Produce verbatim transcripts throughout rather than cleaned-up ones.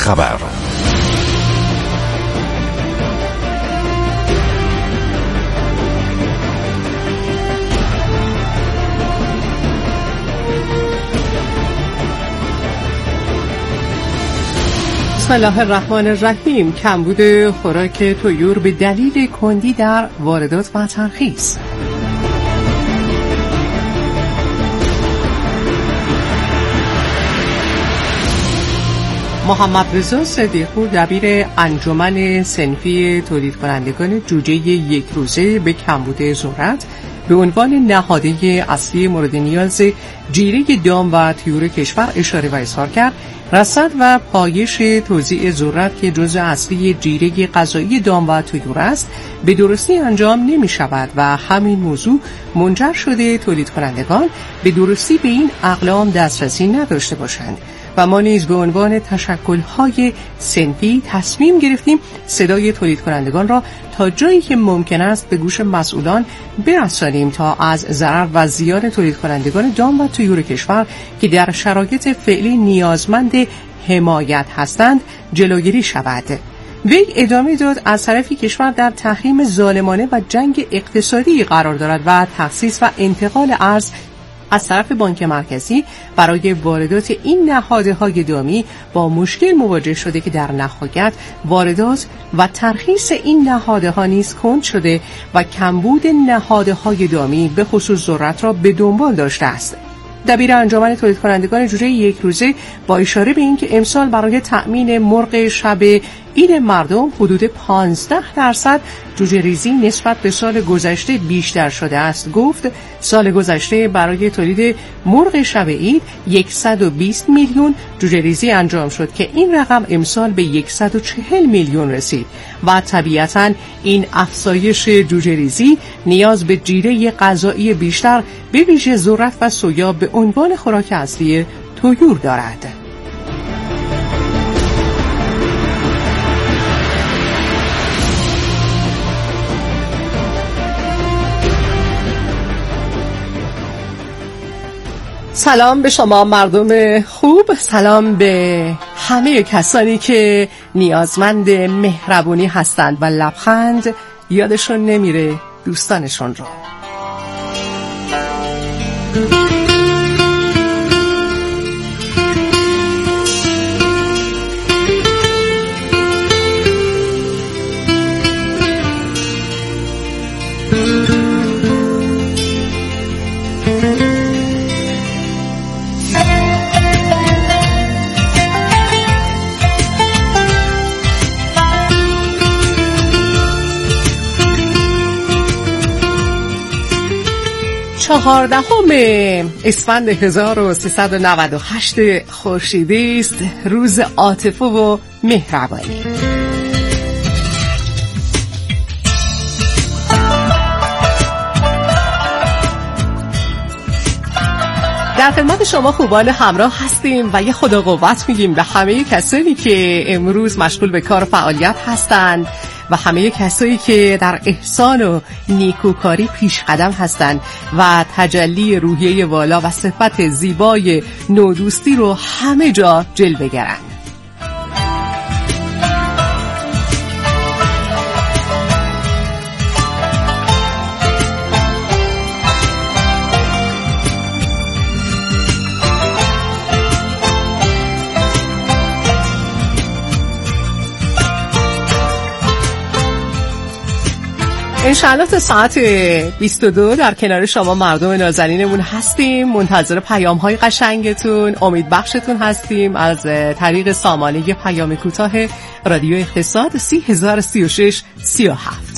خبر. بسم الله الرحمن الرحیم. کمبود خوراک طیور به دلیل کندی در واردات و ترخیص. محمد رضا صدیقپور دبیر انجمن صنفی تولید کنندگان جوجه یک روزه به کمبود ذرت به عنوان نهاده اصلی مورد نیاز جیره دام و طیور کشور اشاره و اظهار کرد. رصد و پایش توزیع ذرت که جزء اصلی جیره غذایی دام و طیور است به درستی انجام نمی شود و همین موضوع منجر شده تولید کنندگان به درستی به این اقلام دسترسی نداشته باشند و ما نیز به عنوان تشکل‌های صنفی تصمیم گرفتیم صدای تولید کنندگان را تا جایی که ممکن است به گوش مسئولان برسانیم تا از ضرر و زیان تولید کنندگان دام و طیور کشور که در شرایط فعلی نیازمند حمایت هستند جلوگیری شود. وی ادامه داد از طرفی کشور در تحریم ظالمانه و جنگ اقتصادی قرار دارد و تخصیص و انتقال ارز از طرف بانک مرکزی برای واردات این نهادهای دامی با مشکل مواجه شده که در نهایت واردات و ترخیص این نهادها نیز کند شده و کمبود نهادهای دامی به خصوص ذرت را به دنبال داشته است. دبیر انجمن تولید کنندگان جوجه یک روزه با اشاره به اینکه امسال برای تأمین مرغ شب عید مردم حدود پانزده درصد جوجه ریزی نسبت به سال گذشته بیشتر شده است گفت سال گذشته برای تولید مرغ شب عید صد و بیست میلیون جوجه ریزی انجام شد که این رقم امسال به صد و چهل میلیون رسید و طبیعتاً این افزایش جوجه ریزی نیاز به جیره غذایی بیشتر به ویژه ذرت و سویا به عنوان خوراک اصلی طیور دارد. سلام به شما مردم خوب، سلام به همه کسانی که نیازمند مهربونی هستند و لبخند یادشون نمیره دوستانشون رو. چهاردهم اسفند هزار و سیصد و نود و هشت خورشیدی است، روز عاطفه و مهربانی. در خدمت شما خوبان همراه هستیم و یه خدا قوت میگیم به همه کسانی که امروز مشغول به کار و فعالیت هستند و همه کسایی که در احسان و نیکوکاری پیش قدم هستند و تجلی روحیه والا و صفت زیبای نودوستی رو همه جا جلوه گرند. انشاءالله تا ساعت بیست و دو در کنار شما مردم نازنینمون هستیم، منتظر پیام های قشنگتون، امید بخشتون هستیم از طریق سامانه پیام کوتاه رادیو اقتصاد سی هزار و سی و شش سی و هفت.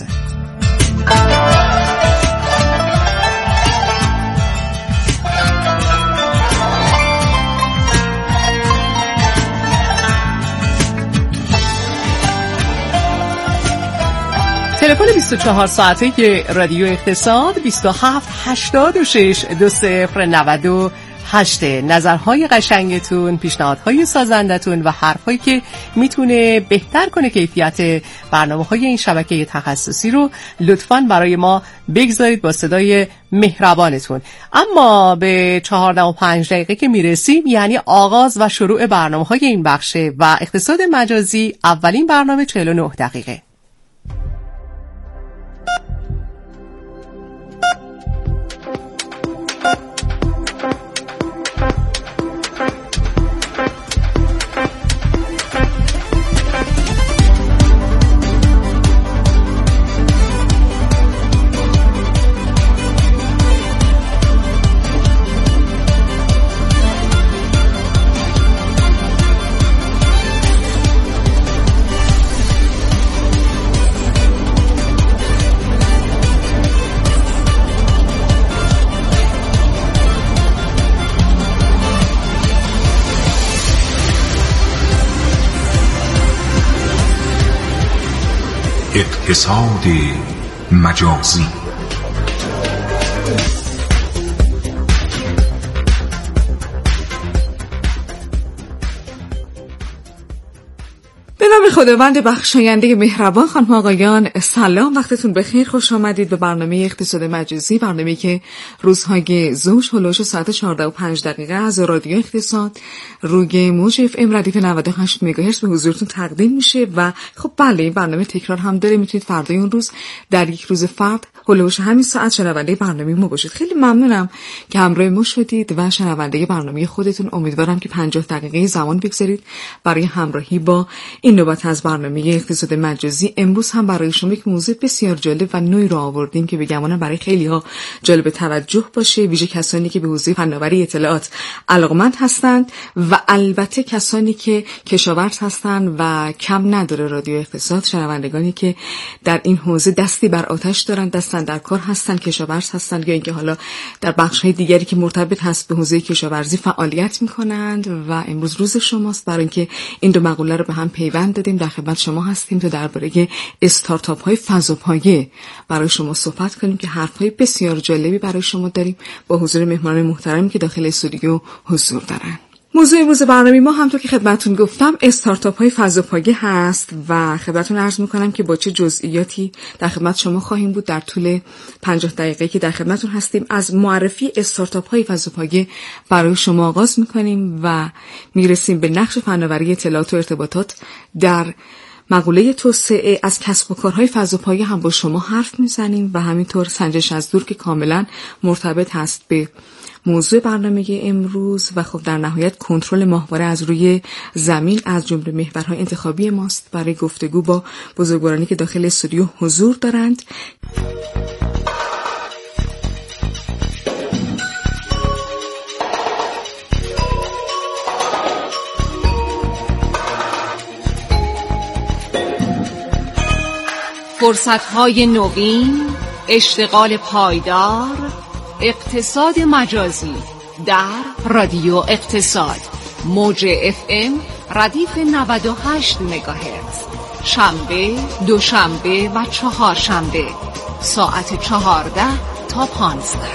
تلفن بیست و چهار ساعته رادیو اقتصاد بیست و هفت هشتاد و شش دو صفر نود و هشت. نظرهای قشنگتون، پیشنهادهای سازندتون و حرفایی که میتونه بهتر کنه کیفیت برنامه‌های این شبکه تخصصی رو لطفاً برای ما بگذارید با صدای مهربانتون. اما به چهارده و پنج دقیقه که میرسیم، یعنی آغاز و شروع برنامه‌های این بخشه و اقتصاد مجازی، اولین برنامه چهل و نه دقیقه. اقتصاد مجازی. به نام خداوند بخشاینده مهربان، خانم آقایان سلام، وقتتون بخیر، خوش آمدید به برنامه اقتصاد مجازی، برنامه‌ای که روزهای زوج هلوش ساعت چهارده و پنج دقیقه از رادیو اقتصاد روی موج اف ام ردیف نود و هشت مگاهرتز به حضورتون تقدیم میشه. و خب بله، این برنامه تکرار هم داره، میتونید فردای اون روز در یک روز فرد هلوش همین ساعت شنونده برنامه ما باشید. خیلی ممنونم که همراه ما شدید و شنونده برنامه خودتون. امیدوارم که پنجاه دقیقه زمان بگذارید برای همراهی با این نوبت از برنامه اقتصاد مجازی. امروز هم برای شما یک موضوع بسیار جالب و نوعی رو آوردیم که به گمانم برای خیلی‌ها جالب توجه باشه، ویژه کسانی که به حوزه فناوری اطلاعات علاقمند هستند و البته کسانی که کشاورز هستند و کم نداره رادیو اقتصاد شنوندگانی که در این حوزه دستی بر آتش دارند، دستن در کار هستند، کشاورز هستند یا اینکه حالا در بخش‌های دیگری که مرتبط هست به حوزه کشاورزی فعالیت می‌کنند. و امروز روز شماست برای اینکه این دو مقوله رو به هم پیوند دادیم. در خدمت شما هستیم تا درباره استارتاپ‌های فضاپایه برای شما صحبت کنیم که حرف‌های بسیار جالبی برای شما داریم با حضور مهمانان محترمی که داخل استودیو حضور دارن. موضوع امروز برنامه ما همونطور که خدمتتون گفتم استارتاپ‌های فضاپایه هست و خدمتتون عرض می‌کنم که با چه جزئیاتی در خدمت شما خواهیم بود در طول پنجاه دقیقه که در خدمتتون هستیم. از معرفی استارتاپ‌های فضاپایه برای شما آغاز می‌کنیم و می‌رسیم به نقش فناوری اطلاعات و ارتباطات در مقوله توسعه. از کسب و کارهای فضاپایه هم با شما حرف میزنیم و همینطور سنجش از دور که کاملا مرتبط هست به موضوع برنامه امروز. و خب در نهایت کنترل ماهواره از روی زمین از جمله محورهای انتخابی ماست برای گفتگو با بزرگوارانی که داخل استودیو حضور دارند. فرصت‌های نوین، اشتغال پایدار، اقتصاد مجازی در رادیو اقتصاد، موج اف ام ردیف نود و هشت مگاهرتز، شنبه، دوشنبه و چهارشنبه ساعت چهارده تا پانزده.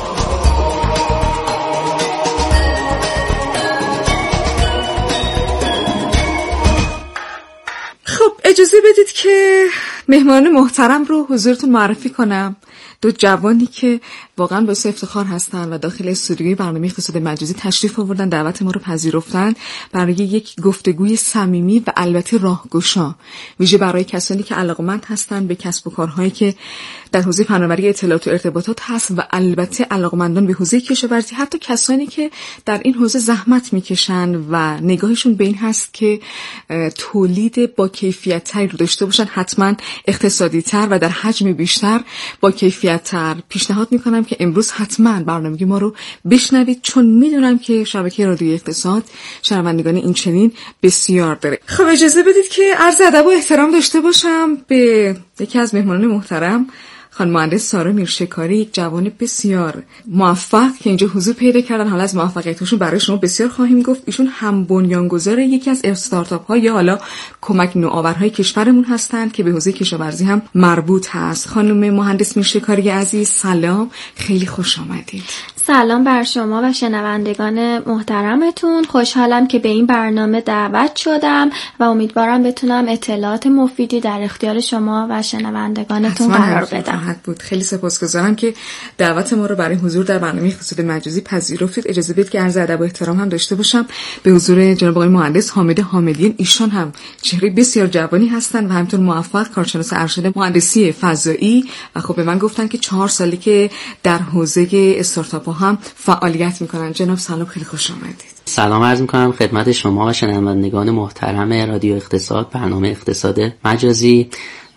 خب اجازه بدید که مهمان محترم رو حضورتون معرفی کنم. دو جوانی که واقعا باعث افتخار هستن و داخل استودیوی برنامه اقتصاد مجازی تشریف آوردن، دعوت ما رو پذیرفتن برای یک گفتگوی صمیمی و البته راهگشا، ویژه برای کسانی که علاقمند هستن به کسب و کارهایی که در حوزه فناوری اطلاعات و ارتباطات هست و البته علاقمندان به حوزه کشاورزی، حتی کسانی که در این حوزه زحمت میکشن و نگاهشون به این هست که تولید با کیفیت تری رو داشته باشن، حتما اقتصادی تر و در حجم بیشتر با کیفیت تر. پیشنهاد میکنم که امروز حتما برنامه ما رو بشنوید، چون میدونم که شبکه رادیو اقتصاد شنوندگان این چنین بسیار داره. خب اجازه بدید که عرض ادب و احترام داشته باشم به یکی از مهمانان محترم، خانم مهندس سارا میرشکاری، یک جوان بسیار موفق که اینجا حضور پیدا کردن. حالا از موفقیتشون برای شما بسیار خواهیم گفت. ایشون هم بنیانگذار یکی از استارتاپ ها یا حالا کمک نوآورهای کشورمون هستند که به حوزه کشاورزی هم مربوط هست. خانم مهندس میرشکاری عزیز سلام، خیلی خوش آمدید. سلام بر شما و شنوندگان محترمتون. خوشحالم که به این برنامه دعوت شدم و امیدوارم بتونم اطلاعات مفیدی در اختیار شما و شنوندگانتون قرار بدم. بود. خیلی سپاسگزارم که دعوت ما رو برای حضور در برنامه اقتصاد مجازی پذیرفتید. اجازه بدید که عرض ادب و احترام هم داشته باشم به حضور جناب آقای مهندس حامد حامدیان. ایشان هم چهره بسیار جوانی هستند و همینطور موفق کارشناس ارشد مهندسی فضایی و خب به من گفتن که چهار سالی که در حوزه استارتاپ هم فعالیت میکنن. جناب سلام، خیلی خوش آمدید. سلام عرض میکنم خدمت شما و شنوندگان محترم رادیو اقتصاد، برنامه اقتصاد مجازی،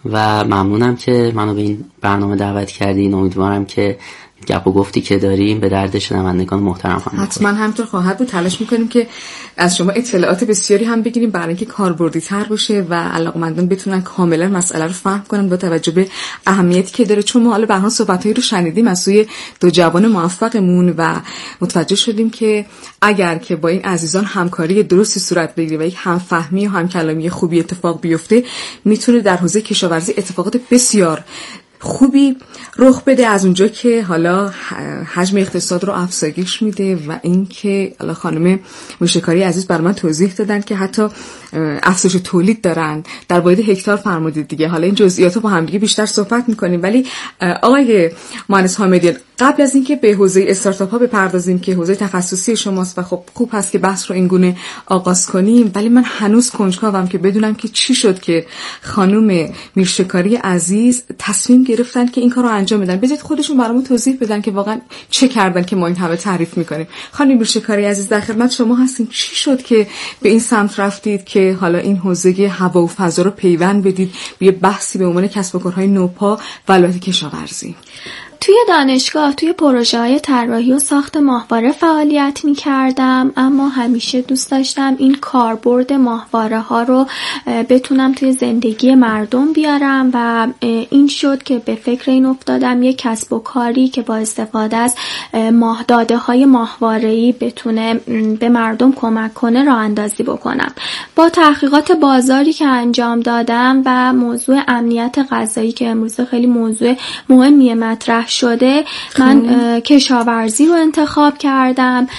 و ممنونم که منو به این برنامه دعوت کردین. امیدوارم که گپ و گفتی که داریم به درد شنوندگان محترم هم بخوره. حتما همینطور خواهد بود. تلاش میکنیم که از شما اطلاعات بسیاری هم بگیریم برای اینکه کاربردی تر باشه و علاقمندان بتونن کاملا مسئله رو فهم کنن با توجه به اهمیتی که داره. چون ما حالا به هر حال صحبتایی رو شنیدیم از سوی دو جوان موفقمون و متوجه شدیم که اگر که با این عزیزان همکاری درستی صورت بگیره و یک همفهمی و همکلامی خوبی اتفاق بیفته، میتونه در حوزه کشاورزی اتفاقات بسیار خوبی رخ بده. از اونجا که حالا حجم اقتصاد رو افزایش میده و اینکه حالا خانم موشکاری عزیز برای من توضیح دادن که حتی افزایش تولید دارن در باید هکتار فرمودید دیگه. حالا این جزئیات رو با هم دیگه بیشتر صحبت میکنیم، ولی آقای مهندس حامدیان قبل از اینکه به حوزه استارتاپ ها بپردازیم که حوزه تخصصی شماست و خب خوب هست که بحث رو اینگونه آغاز کنیم، ولی من هنوز کنجکاوم که بدونم که چی شد که خانم میرشکاری عزیز تصمیم گرفتن که این کار رو انجام بدن. بذارید خودشون برامون توضیح بدن که واقعا چه کردن که ما این همه تعریف میکنیم. خانم میرشکاری عزیز در خدمت شما هستیم. چی شد که به این سمت رفتید که حالا این حوزه هوا و فضا رو پیوند بدید به یه بحثی به عنوان کسب و کارهای نوپا و البته کشاورزی؟ توی دانشگاه توی پروژه‌های طراحی و ساخت ماهواره فعالیت می‌کردم، اما همیشه دوست داشتم این کاربرد ماهواره‌ها رو بتونم توی زندگی مردم بیارم و این شد که به فکر این افتادم یک کسب و کاری که با استفاده از ماه داده‌های ماهواره‌ای بتونه به مردم کمک کنه راه اندازی بکنم. با تحقیقات بازاری که انجام دادم و موضوع امنیت غذایی که امروز خیلی موضوع مهمی مطرح شده، من کشاورزی رو انتخاب کردم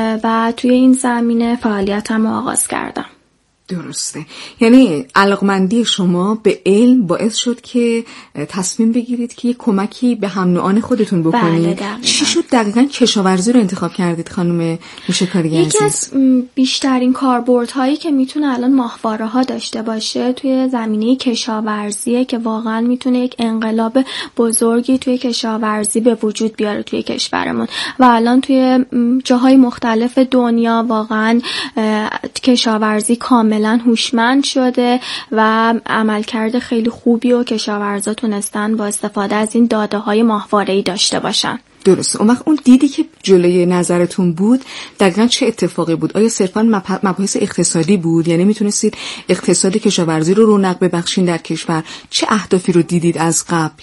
و توی این زمینه فعالیتم رو آغاز کردم. درسته. یعنی علاقمندی شما به علم باعث شد که تصمیم بگیرید که یک کمکی به هم نوعان خودتون بکنید. بله، چی شد دقیقاً کشاورزی رو انتخاب کردید خانم موشکاری عزیز؟ یکی از بیشترین کاربردهایی که میتونه الان ماهواره ها داشته باشه توی زمینه کشاورزیه که واقعا میتونه یک انقلاب بزرگی توی کشاورزی به وجود بیاره توی کشورمون و الان توی جاهای مختلف دنیا واقعا کشاورزی کامل کاملا هوشمند شده و عملکرد خیلی خوبی و کشاورزا تونستن با استفاده از این داده های ماهواره‌ای داشته باشن. درسته. اون وقت اون دیدی که جلوی نظرتون بود دقیقاً چه اتفاقی بود؟ آیا صرفاً مباحث اقتصادی بود؟ یعنی میتونستید اقتصاد کشاورزی رو رونق ببخشین در کشور؟ چه اهدافی رو دیدید از قبل؟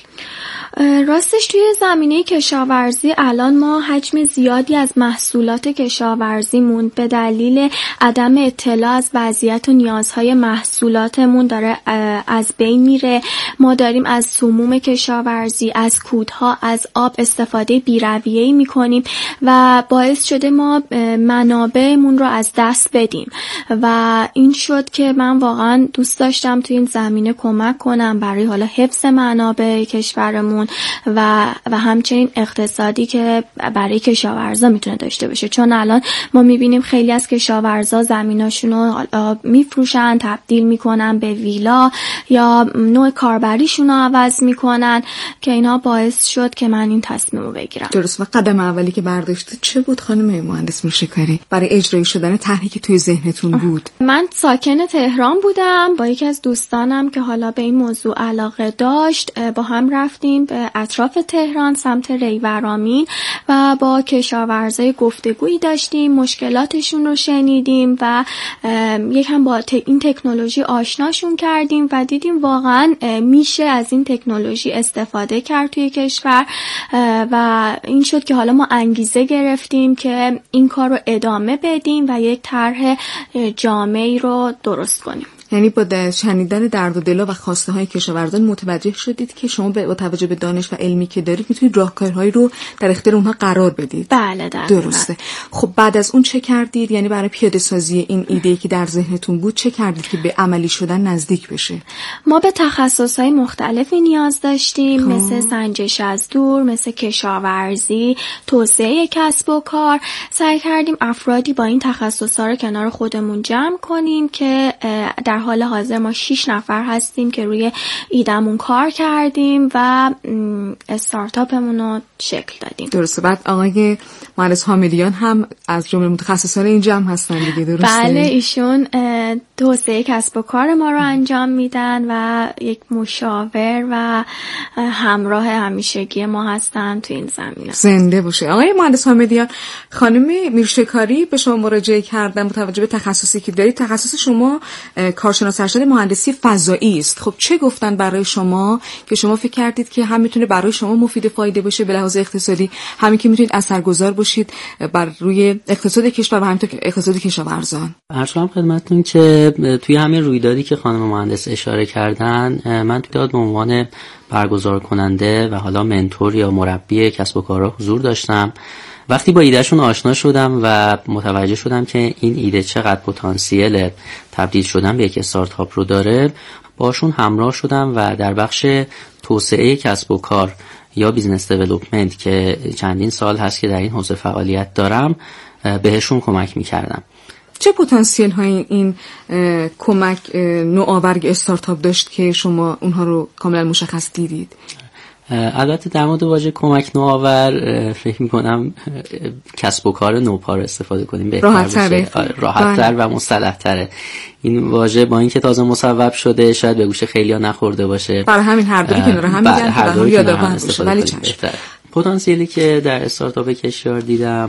راستش توی زمینه کشاورزی الان ما حجم زیادی از محصولات کشاورزیمون به دلیل عدم اطلاع از وضعیت و نیازهای محصولاتمون داره از بین میره. ما داریم از سموم کشاورزی، از کودها، از آب استفاده بی‌رویه‌ای میکنیم و باعث شده ما منابعمون رو از دست بدیم و این شد که من واقعا دوست داشتم توی این زمینه کمک کنم برای حالا حفظ منابع کشورمون و و همچنین اقتصادی که برای کشاورزا میتونه داشته باشه. چون الان ما میبینیم خیلی از کشاورزا زمیناشون رو میفروشن، تبدیل میکنن به ویلا یا نوع کاربریشون رو عوض میکنن که اینا باعث شد که من این تصمیم رو بگیرم. درست. و قدم اولی که برداشته چه بود خانم مهندس موشکاری برای اجرایی شدن طرحی که توی ذهنتون بود؟ من ساکن تهران بودم، با یکی از دوستانم که حالا به این موضوع علاقه داشت با هم رفتیم به اطراف تهران سمت ریورامین و با کشاورزای گفتگویی داشتیم، مشکلاتشون رو شنیدیم و یکم با این تکنولوژی آشناشون کردیم و دیدیم واقعا میشه از این تکنولوژی استفاده کرد توی کشور و این شد که حالا ما انگیزه گرفتیم که این کار رو ادامه بدیم و یک طرح جامعی رو درست کنیم. یعنی با شنیدن درد و دلا و خواسته های کشاورزان متوجه شدید که شما با توجه به دانش و علمی که دارید میتونید راهکارهایی رو در اختیار اونها قرار بدید. بله در درسته. خب بعد از اون چه کردید؟ یعنی برای پیاده سازی این ایده که در ذهنتون بود چه کردید که به عملی شدن نزدیک بشه؟ ما به تخصصهای مختلفی نیاز داشتیم، خب. مثل سنجش از دور، مثل کشاورزی، توسعه کسب و کار. سعی کردیم افرادی با این تخصصها رو کنار خودمون جمع کنیم که در حال حاضر ما شش نفر هستیم که روی ایدمون کار کردیم و استارتاپمون رو شکل دادیم. درسته. بعد آقای مهندس حامدیان هم از جمله متخصصان این جمع هستن دیگه، درسته؟ بله، ایشون توسعه کسب و کار ما رو انجام میدن و یک مشاور و همراه همیشگی ما هستن تو این زمینه. زنده باشه. آقای مهندس حامدیان، خانم میرشکاری به شما مراجعه کردن متوجه به تخصصی که دارید. تخصص شما کارشناس ارشد مهندسی فضایی است. خب چه گفتن برای شما که شما فکر کردید که هم میتونه برای شما مفید فایده باشه به لحاظ اقتصادی، همین که میتونید اثرگذار باشید بر روی اقتصاد کشور و همینطور اقتصاد کشاورزان؟ عرض کنم خدمتتون که توی همین رویدادی که خانم مهندس اشاره کردن، من توی داد به عنوان برگزار کننده و حالا منتور یا مربی کسب و کارها حضور داشتم. وقتی با ایدهشون آشنا شدم و متوجه شدم که این ایده چقدر پتانسیل تبدیل شدن به یک استارتاپ رو داره، باشون همراه شدم و در بخش توسعه کسب و کار یا بیزنس دیولپمنت که چندین سال هست که در این حوزه فعالیت دارم بهشون کمک می‌کردم. چه پتانسیل های این کمک نوآور استارتاپ داشت که شما اونها رو کاملا مشخص دیدید؟ البته در مورد واژه کمک نوآور فکر می‌کنم کسب و کار نوپا رو استفاده کنیم بهتر راحت‌تره. راحت‌تر و مصطلح‌تره. این واژه با اینکه تازه مصوب شده شاید به گوش خیلی‌ها نخورده باشه. برای همین هر دوی کنار هم میگن هر دوی یادآور باشه. ولی چشم. پتانسیلی که در استارتاپ کشور دیدم،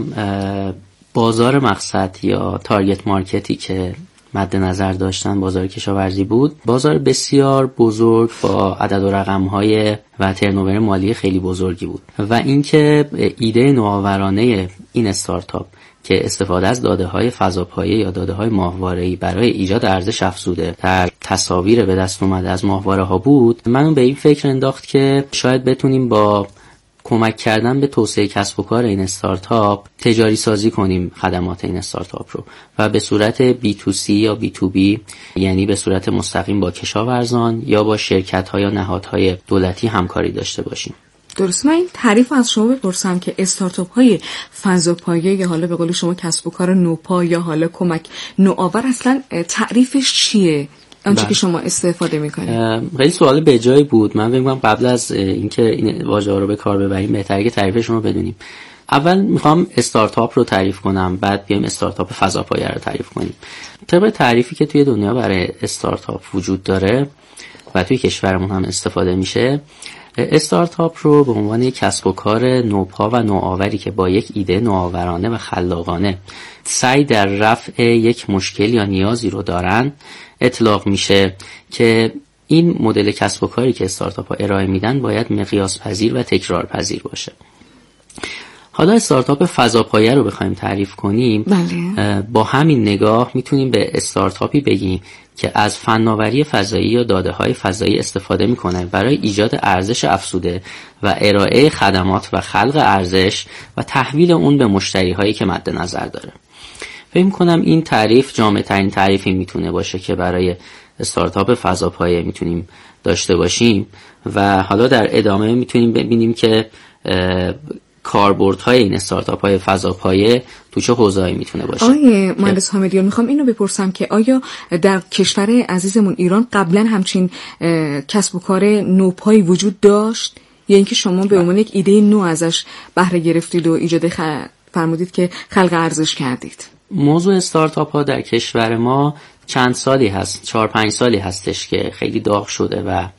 بازار مقصد یا تارگت مارکتی که مد نظر داشتن بازار کشاورزی بود. بازار بسیار بزرگ با عدد و رقم‌های و ترنوور مالی خیلی بزرگی بود و اینکه ایده نوآورانه این استارتاپ که استفاده از داده‌های فضاپایه یا داده‌های ماهواره‌ای برای ایجاد ارزش افزوده در تصاویر به دست اومده از ماهواره‌ها بود، منو به این فکر انداخت که شاید بتونیم با کمک کردن به توسعه کسب و کار این استارتاپ تجاری سازی کنیم خدمات این استارتاپ رو و به صورت بی تو سی یا بی تو بی، یعنی به صورت مستقیم با کشاورزان یا با شرکت‌ها یا نهادهای دولتی همکاری داشته باشیم. درست. من این تعریف از شما بپرسم که استارتاپ های فضاپایه یا حالا به قول شما کسب و کار نوپا یا حالا کمک نوآور اصلا تعریفش چیه؟ آنچه که شما استفاده میکنید. خیلی سوال به جایی بود. من فکر می‌کنم قبل از اینکه این واژه‌ها رو به کار ببریم بهتره که تعریفش رو بدونیم. اول میخوام استارتاپ رو تعریف کنم، بعد بیایم استارتاپ فضاپایه رو تعریف کنیم. طبق تعریفی که توی دنیا برای استارتاپ وجود داره و توی کشورمون هم استفاده میشه، استارتاپ رو به عنوان یک کسب و کار نوپا و نوآوری که با یک ایده نوآورانه و خلاقانه سعی در رفع یک مشکل یا نیازی رو دارن اطلاق میشه که این مدل کسب و کاری که استارتاپ ها ارائه میدن باید مقیاس پذیر و تکرار پذیر باشه. حالا استارتاپ فضاپایه رو بخوایم تعریف کنیم، بله. با همین نگاه میتونیم به استارتاپی بگیم که از فناوری فضایی یا داده‌های فضایی استفاده میکنه برای ایجاد ارزش افزوده و ارائه خدمات و خلق ارزش و تحویل اون به مشتری‌هایی که مد نظر داره. فکر میکنم این تعریف جامع ترین تعریفی میتونه باشه که برای استارتاپ فضاپایه میتونیم داشته باشیم و حالا در ادامه میتونیم ببینیم که کاربردهای این استارتاپ های فضاپایه تو چه حوزه‌ای میتونه باشه. آقای مهندس حامدیان، میخوام اینو بپرسم که آیا در کشور عزیزمون ایران قبلا همچین کسب و کار نوپایی وجود داشت یا اینکه شما به عنوان یک ایده نو ازش بهره گرفتید و ایجاد خ... فرمودید که خلق ارزش کردید؟ موضوع استارتاپ ها در کشور ما چند سالی هست، چهار پنج سالی هستش که خیلی داغ شده و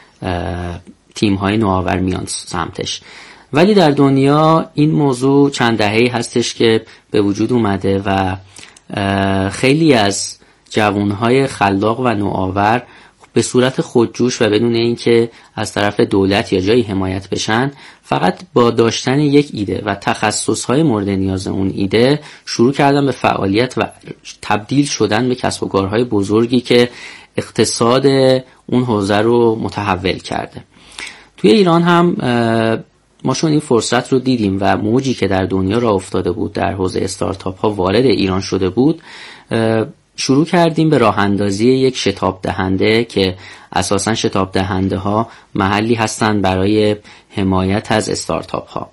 تیم های نوآور میان سمتش، ولی در دنیا این موضوع چند دهه‌ای هستش که به وجود اومده و خیلی از جوانهای خلاق و نوآور به صورت خودجوش و بدون اینکه از طرف دولت یا جایی حمایت بشن، فقط با داشتن یک ایده و تخصصهای مورد نیاز اون ایده شروع کردن به فعالیت و تبدیل شدن به کسب و کارهای بزرگی که اقتصاد اون حوزه رو متحول کرده. توی ایران هم ما چون این فرصت رو دیدیم و موجی که در دنیا راه افتاده بود در حوزه استارتاپ ها وارد ایران شده بود، شروع کردیم به راه اندازی یک شتاب دهنده که اساساً شتاب دهنده ها محلی هستن برای حمایت از استارتاپ ها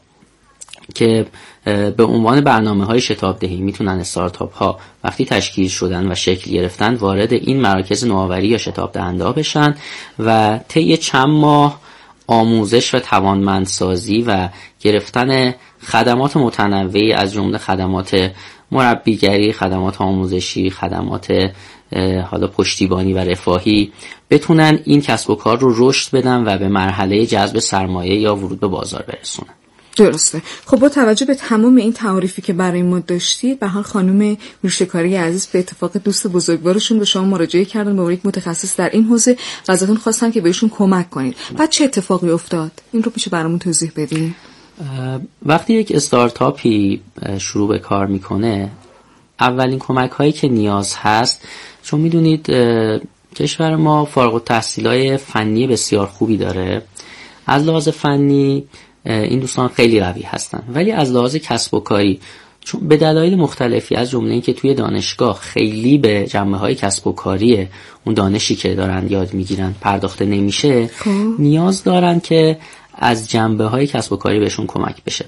که به عنوان برنامه های شتاب دهی میتونن استارتاپ ها وقتی تشکیل شدن و شکل گرفتن وارد این مراکز نوآوری یا شتاب دهنده ها بشن و طی چند ماه آموزش و توانمندسازی و گرفتن خدمات متنوعی از جمله خدمات مربیگری، خدمات آموزشی، خدمات حالا پشتیبانی و رفاهی بتونن این کسب و کار رو رشد بدن و به مرحله جذب سرمایه یا ورود به بازار برسونن. درسته. خب با توجه به تمام این تعاریفی که برای ما داشتید، به حال خانم میرشکاری عزیز به اتفاق دوست بزرگوارشون به شما مراجعه کردن، به یک متخصص در این حوزه و ازتون خواستن که بهشون کمک کنید. بعد چه اتفاقی افتاد؟ این رو میشه برامون توضیح بدین؟ وقتی یک استارتاپی شروع به کار میکنه، اولین کمک هایی که نیاز هست، چون میدونید کشور ما فارغ التحصیلای فنی بسیار خوبی داره، از لحاظ فنی این دوستان خیلی قوی هستن، ولی از لحاظ کسب و کاری چون به دلایل مختلفی از جمله اینکه توی دانشگاه خیلی به جنبه‌های کسب و کاری اون دانشی که دارن یاد میگیرن پرداخته نمیشه، نیاز دارن که از جنبه‌های کسب و کاری بهشون کمک بشه.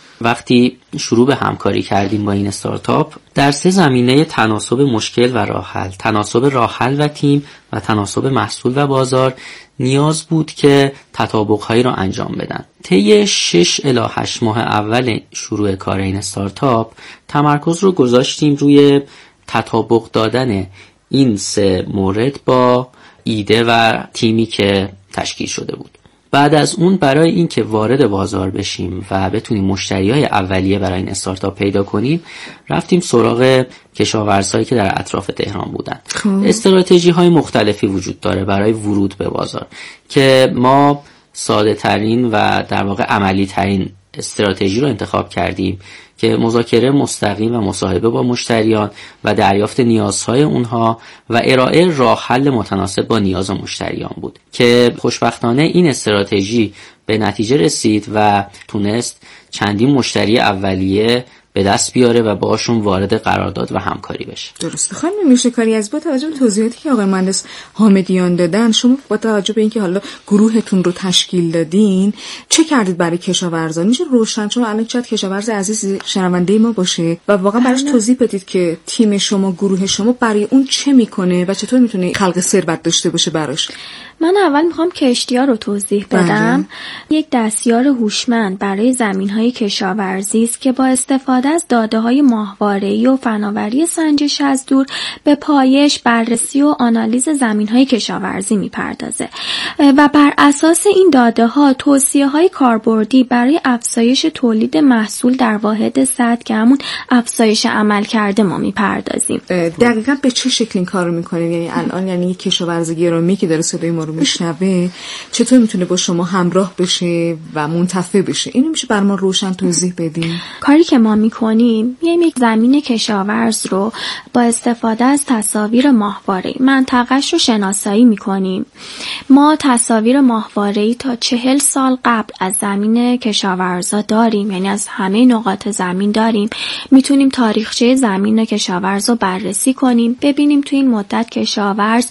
وقتی شروع به همکاری کردیم با این استارتاپ، در سه زمینه تناسب مشکل و راه حل، تناسب راه حل و تیم و تناسب محصول و بازار نیاز بود که تطابق‌هایی را انجام بدن. طی شش الی هشت ماه اول شروع کار این استارتاپ تمرکز رو گذاشتیم روی تطابق دادن این سه مورد با ایده و تیمی که تشکیل شده بود. بعد از اون برای این که وارد بازار بشیم و بتونیم مشتریای اولیه برای این استارتاپ پیدا کنیم، رفتیم سراغ کشاورزهایی که در اطراف تهران بودن. استراتژی های مختلفی وجود داره برای ورود به بازار که ما ساده ترین و در واقع عملی ترین استراتژی رو انتخاب کردیم که مذاکره مستقیم و مصاحبه با مشتریان و دریافت نیازهای اونها و ارائه راه حل متناسب با نیاز مشتریان بود که خوشبختانه این استراتژی به نتیجه رسید و تونست چندین مشتری اولیه به دست بیاره و باشون وارد قرارداد و همکاری بشه. درسته. خانم میرشکاری از با توجه به توضیحاتی که آقای مهندس حامدیان دادن، شما با توجه به اینکه حالا گروهتون رو تشکیل دادین، چه کردید برای کشاورزان؟ میشه روشن، چون الان چت کشاورز عزیز شنونده ما باشه و واقعا براش توضیح بدید که تیم شما، گروه شما برای اون چه میکنه و چطور میتونه خلق ثروت داشته باشه براش. من اول میخوام کشتی‌ها رو توضیح بدم. یک دستیار هوشمند برای زمین‌های کشاورزی است که با استفاده از داده‌های ماهواره‌ای و فناوری سنجش از دور به پایش، بررسی و آنالیز زمین‌های کشاورزی میپردازه و بر اساس این داده‌ها توصیه‌های کاربردی برای افزایش تولید محصول در واحد سطح که همون افزایش عملکرد ما میپردازیم. دقیقاً به چه شکل این کارو می‌کنید؟ یعنی الان یعنی کشاورز گرامی که داره صدای ما رو میشنوه چطور میتونه با شما همراه بشه و منتفع بشه؟ اینو میشه برام روشن توضیح بدین؟ کاری که ما میکنیم، میایم یک زمین کشاورز رو با استفاده از تصاویر ماهواره‌ای منطقه‌اش رو شناسایی میکنیم. ما تصاویر ماهواره‌ای تا چهل سال قبل از زمین کشاورزا داریم، یعنی از همه نقاط زمین داریم. میتونیم تاریخچه زمین کشاورز رو بررسی کنیم، ببینیم تو این مدت کشاورز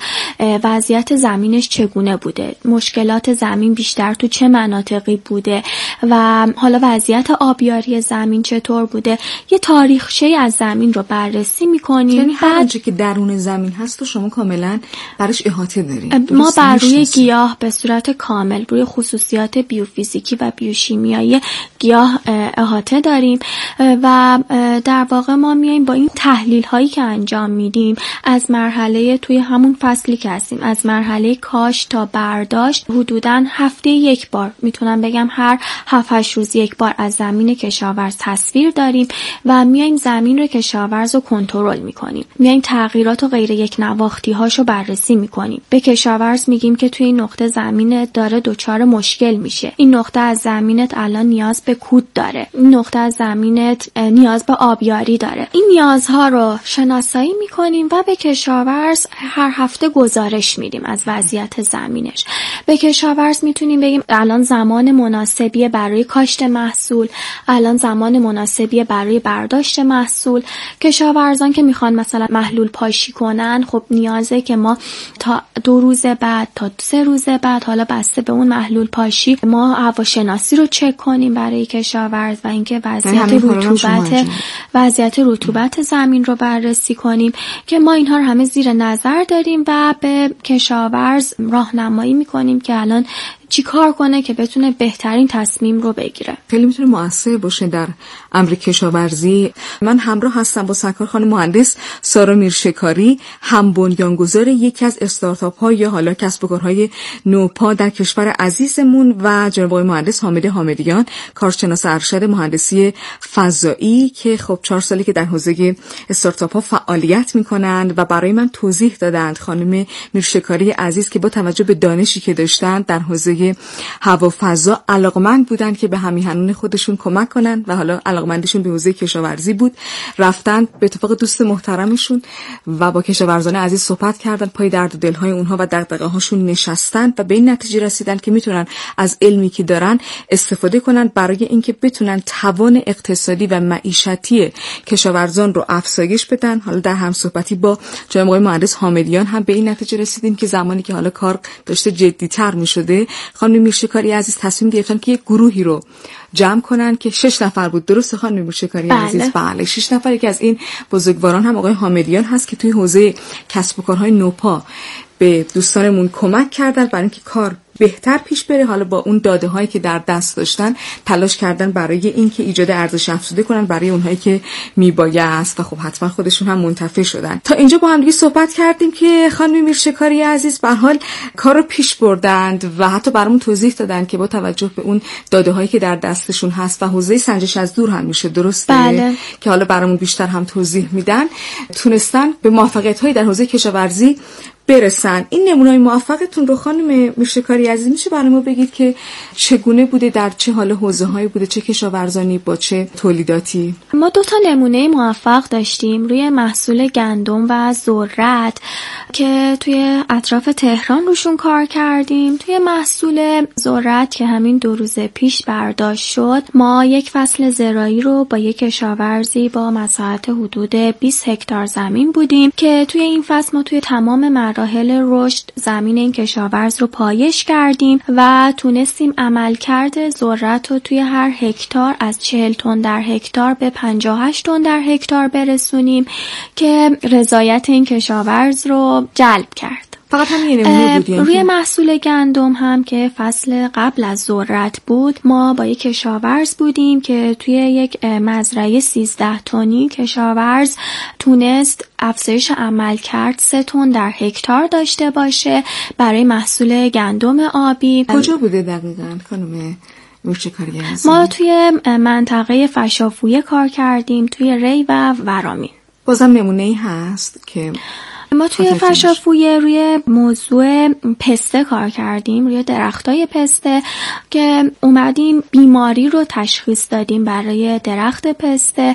وضعیت زمینش چگونه بوده، مشکلات زمین بیشتر تو چه مناطقی بوده و حالا وضعیت آبیاری زمین چطور بوده. یه تاریخچه از زمین رو بررسی میکنیم. یعنی هر آنچه که درون زمین هست و شما کاملا برش احاطه دارید. ما بر روی گیاه به صورت کامل روی خصوصیات بیوفیزیکی و بیوشیمیایی گیاه احاطه داریم و در واقع ما میایم با این تحلیل هایی که انجام میدیم از مرحله توی همون فصلی که هستیم، از مرحله کاشت کاشت تا برداشت حدوداً هفته یک بار، میتونم بگم هر هفت هشت روز یک بار از زمین کشاورز تصویر داریم و میایم زمین رو کشاورز رو کنترل میکنیم. میایم تغییرات و غیر یک نواختی هاشو بررسی میکنیم. به کشاورز میگیم که توی این نقطه زمینت داره دچار مشکل میشه. این نقطه از زمینت الان نیاز به کود داره. این نقطه از زمینت نیاز به آبیاری داره. این نیازها رو شناسایی میکنیم و به کشاورز هر هفته گزارش میدیم از وضعیت زمینش. به کشاورز میتونیم بگیم الان زمان مناسبیه برای کاشت محصول، الان زمان مناسبیه برای برداشت محصول. کشاورزان که میخوان مثلا محلول پاشی کنن، خب نیازه که ما تا دو روز بعد تا سه روز بعد، حالا بسته به اون محلول پاشی، ما هواشناسی رو چک کنیم برای کشاورز و اینکه وضعیت رطوبت وضعیت رطوبت زمین رو بررسی کنیم که ما اینها رو همه زیر نظر داریم و به کشاورز راهنمایی میکنیم که الان چی کار کنه که بتونه بهترین تصمیم رو بگیره. خیلی میتونه مؤثر باشه در امر کشاورزی. من همراه هستم با سرکار خانم مهندس سارا میرشکاری، هم بنیانگذار یکی از استارتاپ ها یا حالا کسب و کارهای نوپا در کشور عزیزمون، و جناب آقای مهندس حامد حامدیان، کارشناس ارشد مهندسی فضایی که خب چهار سالی که در حوزه استارتاپ ها فعالیت میکنند و برای من توضیح دادند خانم میرشکاری عزیز که با توجه به دانشی که داشتند در حوزه هوافضا علاقمند بودن که به همیهنان خودشون کمک کنن و حالا علاقمندشون به حوزه کشاورزی بود. رفتن به اتفاق دوست محترمشون و با کشاورزان عزیز صحبت کردن، پای درد و دلهای اونها و دغدغه‌هاشون نشستن و به این نتیجه رسیدن که میتونن از علمی که دارن استفاده کنن برای اینکه بتونن توان اقتصادی و معیشتی کشاورزان رو افزایش بدن. حالا در هم صحبتی با جناب آقای مهندس حامدیان هم به این نتیجه رسیدیم که زمانی که حالا کار داشته جدی‌تر می‌شده، خانم میرشکاری عزیز تصمیم گرفتن که یک گروهی رو جمع کنن که شش نفر بود. درسته خانم میرشکاری عزیز؟ بله، شش نفری که از این بزرگواران هم آقای حامدیان هست که توی حوزه کسب و کارهای نوپا به دوستانمون کمک کردن برای اینکه کار بهتر پیش بره. حالا با اون داده هایی که در دست داشتن تلاش کردن برای اینکه ایجاد ارزش افزوده کنن برای اونهایی که میبایست و خب حتما خودشون هم منتفع شدن. تا اینجا با هم دیگه صحبت کردیم که خانم میرشکاری عزیز به هر حال کار رو پیش بردند و حتی برامون توضیح دادن که با توجه به اون داده هایی که در دستشون هست و حوزه سنجش از دور هم میشه، درسته؟ بله. که حالا برامون بیشتر هم توضیح میدن، تونستن به موفقیت هایی در حوزه کشاورزی برسن. این نمونه‌های موفقتون رو خانم میرشکاری عزیز میشه برای ما بگید که چگونه بوده، در چه حال حوزه‌هایی بوده، چه کشاورزانی با چه تولیداتی؟ ما دو تا نمونه موفق داشتیم روی محصول گندم و ذرت که توی اطراف تهران روشون کار کردیم. توی محصول ذرت که همین دو روز پیش برداشت شد، ما یک فصل زراعی رو با یک کشاورزی با مساحت حدود بیست هکتار زمین بودیم که توی این فصل ما توی تمام مراحل رشد زمین این کشاورز رو پایش کردیم و تونستیم عملکرد ذرت رو توی هر هکتار از چهل تن در هکتار به پنجاه و هشت تن در هکتار برسونیم که رضایت این کشاورز رو جلب کرد. فقط همین نمونه بود. روی محصول گندم هم که فصل قبل از ذرت بود، ما با یک کشاورز بودیم که توی یک مزرعه سیزده تنی کشاورز تونست افزایش عمل کرد سه تن در هکتار داشته باشه برای محصول گندم آبی. کجا بوده دقیقاً خانم میرشکاری عزیز؟ ما توی منطقه فشافویه کار کردیم، توی ری و ورامین. بازم نمونه‌ای هست که ما توی فشافویه روی موضوع پسته کار کردیم، روی درختای پسته که اومدیم بیماری رو تشخیص دادیم برای درخت پسته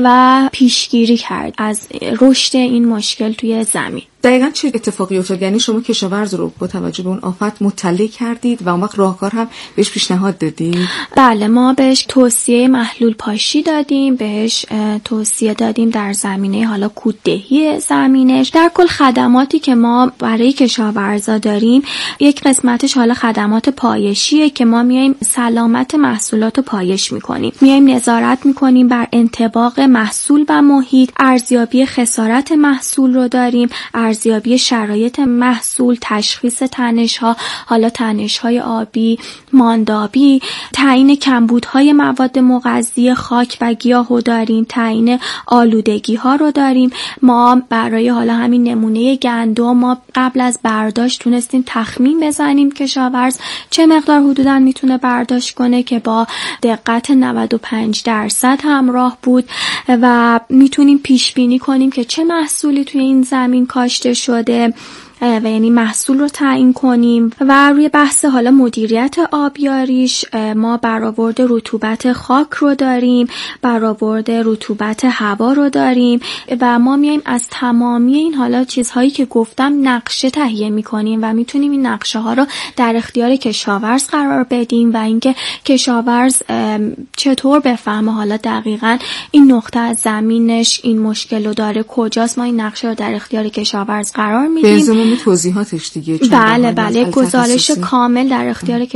و پیشگیری کرد از رشد این مشکل توی زمین. دقیقاً چه اتفاقی افتاد؟ یعنی شما کشاورز رو با توجه به اون آفت مطلع کردید و اون وقت راهکار هم بهش پیشنهاد دادید؟ بله، ما بهش توصیه محلول پاشی دادیم، بهش توصیه دادیم در زمینه حالا کوددهی زمینش. در کل خدماتی که ما برای کشاورزا داریم، یک قسمتش حالا خدمات پایشیه که ما میایم سلامت محصولات رو پایش میکنیم، میایم نظارت میکنیم بر انطباق محصول و محیط، ارزیابی خسارت محصول رو داریم، ارزیابی شرایط محصول، تشخیص تنش‌ها، حالا تنش‌های آبی، ماندابی، تعیین کمبودهای مواد مغذی خاک و گیاهو داریم، تعیین آلودگی‌ها رو داریم. ما برای حالا همین نمونه گندم ما قبل از برداشت تونستیم تخمین بزنیم کشاورز چه مقدار حدوداً میتونه برداشت کنه که با دقت نود و پنج درصد همراه بود و میتونیم پیش بینی کنیم که چه محصولی توی این زمین کاشته شده و یعنی محصول رو تعیین کنیم. و روی بحث حالا مدیریت آبیاریش ما برآورد رطوبت خاک رو داریم، برآورد رطوبت هوا رو داریم و ما میایم از تمامی این حالا چیزهایی که گفتم نقشه تهیه میکنیم و میتونیم این نقشه ها رو در اختیار کشاورز قرار بدیم و اینکه کشاورز چطور بفهمه حالا دقیقاً این نقطه از زمینش این مشکل رو داره کجاست. ما این نقشه رو در اختیار کشاورز قرار میدیم. توضیحاتش دیگه. بله بله گزارش کامل در اختیار